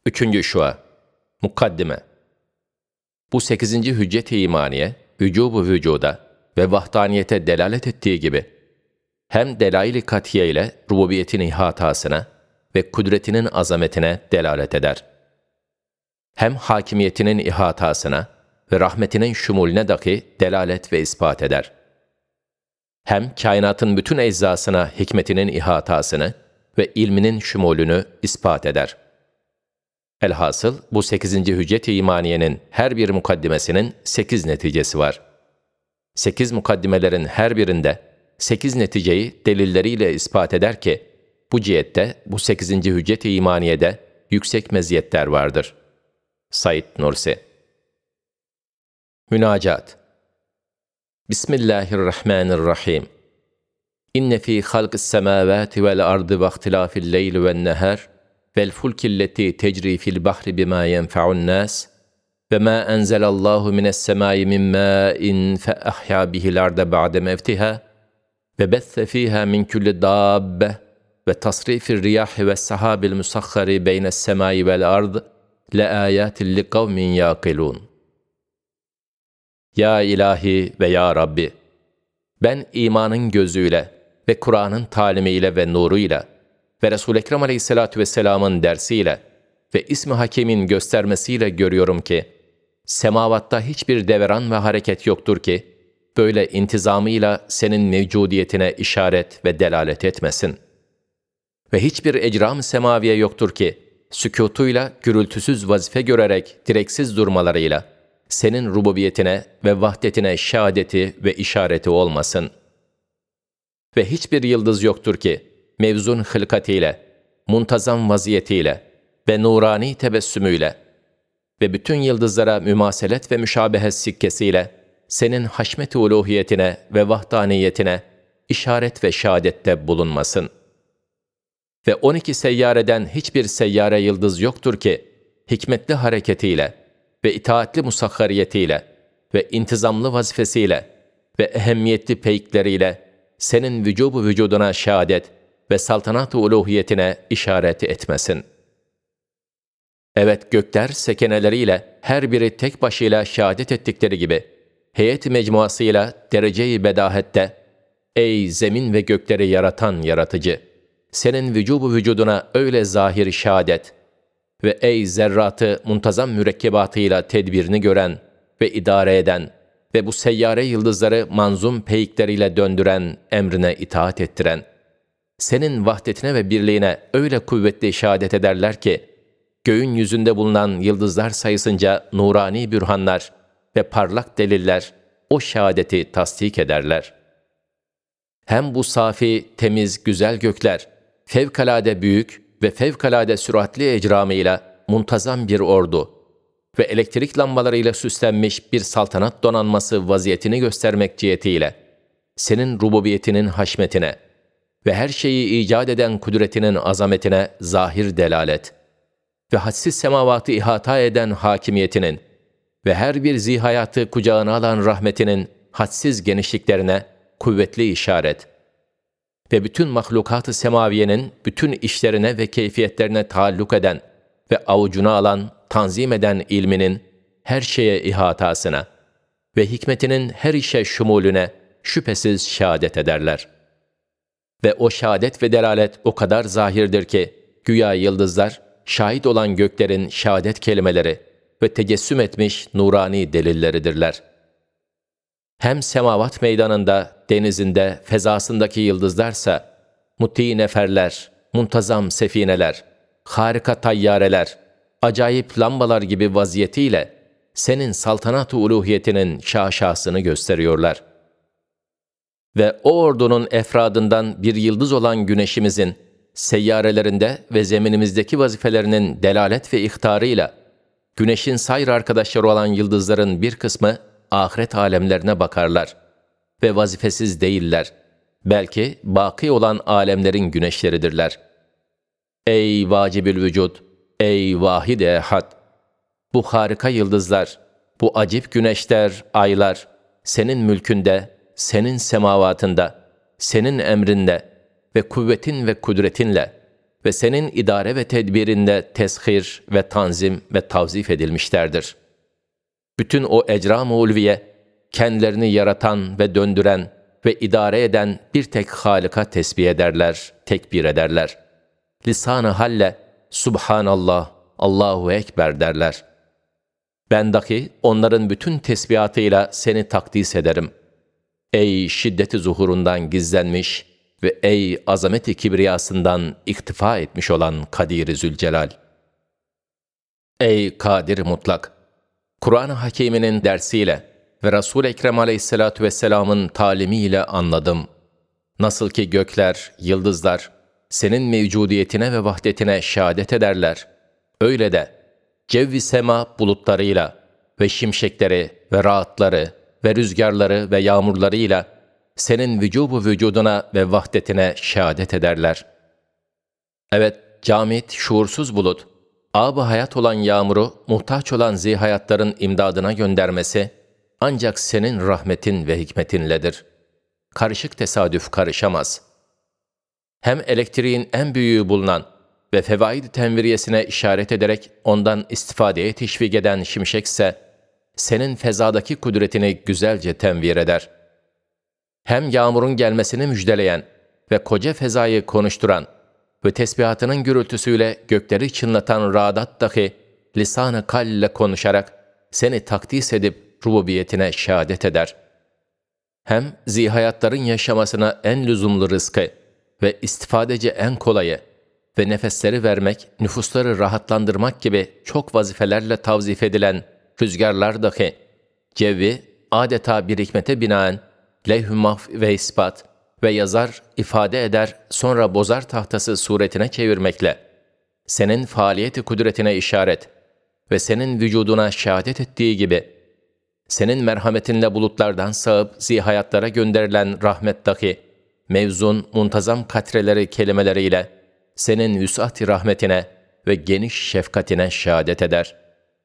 3. Şua Mukaddime. Bu 8. Hüccet-i İmaniye, vücubu vücuda ve vahdaniyete delalet ettiği gibi, hem delail-i katiye ile rububiyetin ihatasına ve kudretinin azametine delalet eder. Hem hakimiyetinin ihatasına ve rahmetinin şumulüne dahi delalet ve ispat eder. Hem kainatın bütün eczasına hikmetinin ihatasını ve ilminin şumulünü ispat eder. Elhasıl bu 8. Hüccet-i İmaniye'nin her bir mukaddimesinin 8 neticesi var. 8 mukaddimelerin her birinde 8 neticeyi delilleriyle ispat eder ki, bu cihette bu 8. Hüccet-i İmaniye'de yüksek meziyetler vardır. Said Nursi. Münacat. Bismillahirrahmanirrahim. İnne fî halqis semâvâti vel ardı ve ihtilâfil leyli ven nehâr vel fulkilleti tecri fil bahri bima yenfa'un nas ve ma enzelallahu mines semai min ma'in fe ahya bihil arda ba'de mevtiha ve besse fiha min kulli dabbe ve tasrifir riyahi ve sahabil musakhkhari beynes semai vel ard le ayatin li kavmin yaqilun. Ya ilahi ve ya Rabbi, ben imanın gözüyle ve Kur'an'ın talimiyle ve nuruyla ve Resul-i Ekrem Aleyhisselatü Vesselam'ın dersiyle ve İsmi Hakim'in göstermesiyle görüyorum ki, semavatta hiçbir deveran ve hareket yoktur ki, böyle intizamıyla senin mevcudiyetine işaret ve delalet etmesin. Ve hiçbir ecram-ı semaviye yoktur ki, sükûtuyla gürültüsüz vazife görerek direksiz durmalarıyla, senin rububiyetine ve vahdetine şehadeti ve işareti olmasın. Ve hiçbir yıldız yoktur ki, mevzun hılkatiyle, muntazam vaziyetiyle ve nurani tebessümüyle ve bütün yıldızlara mümaselet ve müşabehet sikkesiyle senin haşmet-i uluhiyetine ve vahdaniyetine işaret ve şehadette bulunmasın. Ve 12 seyyareden hiçbir seyyare yıldız yoktur ki, hikmetli hareketiyle ve itaatli musakhariyetiyle ve intizamlı vazifesiyle ve ehemmiyetli peykleriyle senin vücubu vücuduna şehadet ve saltanat-ı uluhiyetine işaret etmesin. Evet, gökler sekeneleriyle her biri tek başıyla şehadet ettikleri gibi, heyet-i mecmuasıyla derece-i bedahette, ey zemin ve gökleri yaratan yaratıcı, senin vücubu vücuduna öyle zahir şehadet ve ey zerratı muntazam mürekkebatıyla tedbirini gören ve idare eden ve bu seyyare yıldızları manzum peyikleriyle döndüren, emrine itaat ettiren, senin vahdetine ve birliğine öyle kuvvetli şehadet ederler ki, göğün yüzünde bulunan yıldızlar sayısınca nurani bürhanlar ve parlak deliller o şehadeti tasdik ederler. Hem bu safi, temiz, güzel gökler, fevkalade büyük ve fevkalade süratli ecramıyla muntazam bir ordu ve elektrik lambalarıyla süslenmiş bir saltanat donanması vaziyetini göstermek cihetiyle, senin rububiyetinin haşmetine ve her şeyi icat eden kudretinin azametine zahir delalet ve hadsiz semavatı ihata eden hakimiyetinin ve her bir zihayatı kucağına alan rahmetinin hadsiz genişliklerine kuvvetli işaret ve bütün mahlukat-ı semaviyenin bütün işlerine ve keyfiyetlerine taalluk eden ve avucuna alan, tanzim eden ilminin her şeye ihatasına ve hikmetinin her işe şumulüne şüphesiz şehadet ederler. Ve o şehadet ve delalet o kadar zahirdir ki, güya yıldızlar, şahit olan göklerin şehadet kelimeleri ve tecessüm etmiş nurani delilleridirler. Hem semavat meydanında, denizinde, fezasındaki yıldızlarsa, mutti neferler, muntazam sefineler, harika tayyareler, acayip lambalar gibi vaziyetiyle senin saltanat-ı uluhiyetinin şaşasını gösteriyorlar. Ve o ordunun efradından bir yıldız olan güneşimizin seyyarelerinde ve zeminimizdeki vazifelerinin delalet ve ihtarıyla güneşin sayr arkadaşları olan yıldızların bir kısmı ahiret alemlerine bakarlar ve vazifesiz değiller. Belki baki olan alemlerin güneşleridirler. Ey vacibül vücud, ey vahid-i ehad! Bu harika yıldızlar, bu acip güneşler, aylar, senin mülkünde, senin semavatında, senin emrinde ve kuvvetin ve kudretinle ve senin idare ve tedbirinde teshir ve tanzim ve tavzif edilmişlerdir. Bütün o ecram-ı ulviye, kendilerini yaratan ve döndüren ve idare eden bir tek Halık'a tesbih ederler, tekbir ederler. Lisan-ı halle, Subhanallah, Allahu Ekber derler. Ben dahi onların bütün tesbihatıyla seni takdis ederim. Ey şiddeti zuhurundan gizlenmiş ve ey azameti kibriyasından iktifa etmiş olan Kadir-i Zülcelal. Ey Kadir mutlak! Kur'an-ı Hakîm'inin dersiyle ve Resul-i Ekrem Aleyhisselatü Vesselam'ın talimiyle anladım. Nasıl ki gökler, yıldızlar, senin mevcudiyetine ve vahdetine şehadet ederler, öyle de cevvi sema bulutlarıyla ve şimşekleri ve rahatları ve rüzgarları ve yağmurlarıyla senin vücubu vücuduna ve vahdetine şehadet ederler. Evet, camit, şuursuz bulut, âb-ı hayat olan yağmuru muhtaç olan zihayatların imdadına göndermesi ancak senin rahmetin ve hikmetinledir. Karışık tesadüf karışamaz. Hem elektriğin en büyüğü bulunan ve fevaid-i tenviriyesine işaret ederek ondan istifadeye teşvik eden şimşekse, senin fezadaki kudretini güzelce tenvir eder. Hem yağmurun gelmesini müjdeleyen ve koca fezayı konuşturan ve tesbihatının gürültüsüyle gökleri çınlatan ra'dat dahi lisan-ı kal ile konuşarak seni takdis edip rububiyetine şehadet eder. Hem zihayatların yaşamasına en lüzumlu rızkı ve istifadece en kolayı ve nefesleri vermek, nüfusları rahatlandırmak gibi çok vazifelerle tavzif edilen rüzgarlar dahi, cevvi adeta bir hikmete binaen levh-i mahf ve ispat ve yazar, ifade eder, sonra bozar tahtası suretine çevirmekle, senin faaliyeti kudretine işaret ve senin vücuduna şehadet ettiği gibi, senin merhametinle bulutlardan sağıp zihayatlara gönderilen rahmet dahi, mevzun, muntazam katreleri kelimeleriyle, senin vüs'at-i rahmetine ve geniş şefkatine şehadet eder.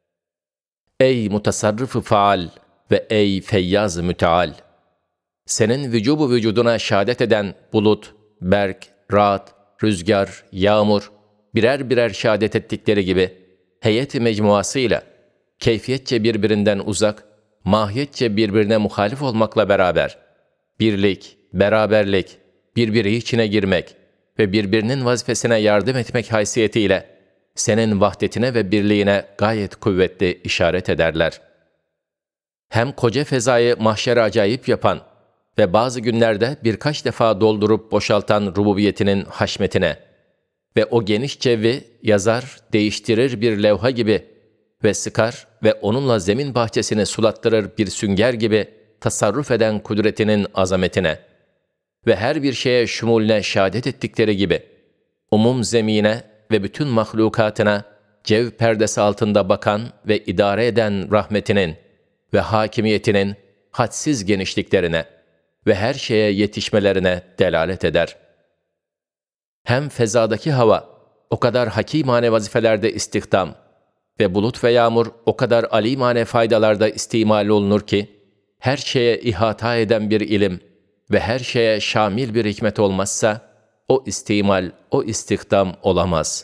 Ey mutasarrıf-ı faal ve ey feyyaz-ı müteal! Senin vücubu vücuduna şehadet eden bulut, berk, ra'd, rüzgar, yağmur, birer birer şehadet ettikleri gibi, heyet-i mecmuasıyla, keyfiyetçe birbirinden uzak, mahiyetçe birbirine muhalif olmakla beraber, birlik, beraberlik, birbiri içine girmek ve birbirinin vazifesine yardım etmek haysiyetiyle, senin vahdetine ve birliğine gayet kuvvetli işaret ederler. Hem koca fezayı mahşer acayip yapan ve bazı günlerde birkaç defa doldurup boşaltan rububiyetinin haşmetine ve o geniş cevvi yazar, değiştirir bir levha gibi ve sıkar ve onunla zemin bahçesini sulattırır bir sünger gibi tasarruf eden kudretinin azametine ve her bir şeye şumulüne şehadet ettikleri gibi, umum zemine ve bütün mahlukatına cev perdesi altında bakan ve idare eden rahmetinin ve hakimiyetinin hadsiz genişliklerine ve her şeye yetişmelerine delalet eder. Hem fezadaki hava o kadar hakimane vazifelerde istihdam ve bulut ve yağmur o kadar alimane faydalarda istimal olunur ki, her şeye ihata eden bir ilim ve her şeye şamil bir hikmet olmazsa, o istimal, o istihdam olamaz.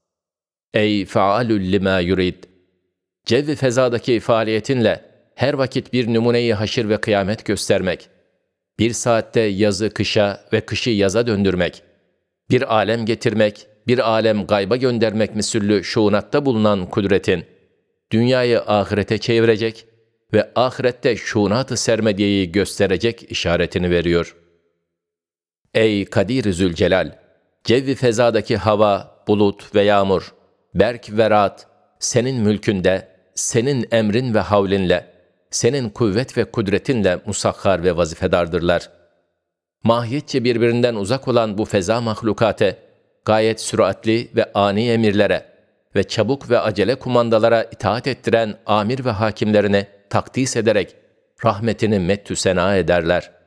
Ey faalül lima yurid! Cevvi fezadaki faaliyetinle her vakit bir numune-i haşir ve kıyamet göstermek, bir saatte yazı kışa ve kışı yaza döndürmek, bir alem getirmek, bir alem gayba göndermek misüllü şuunatta bulunan kudretin, dünyayı ahirete çevirecek ve ahirette şuunat-ı sermediyeyi gösterecek işaretini veriyor. Ey Kadir-i Zülcelal! Cevvi fezadaki hava, bulut ve yağmur, berk ve ra'd, senin mülkünde, senin emrin ve havlinle, senin kuvvet ve kudretinle musakhar ve vazifedardırlar. Mahiyetçe birbirinden uzak olan bu feza mahlukate, gayet süratli ve ani emirlere ve çabuk ve acele kumandalara itaat ettiren amir ve hakimlerini takdis ederek rahmetini mettü sena ederler.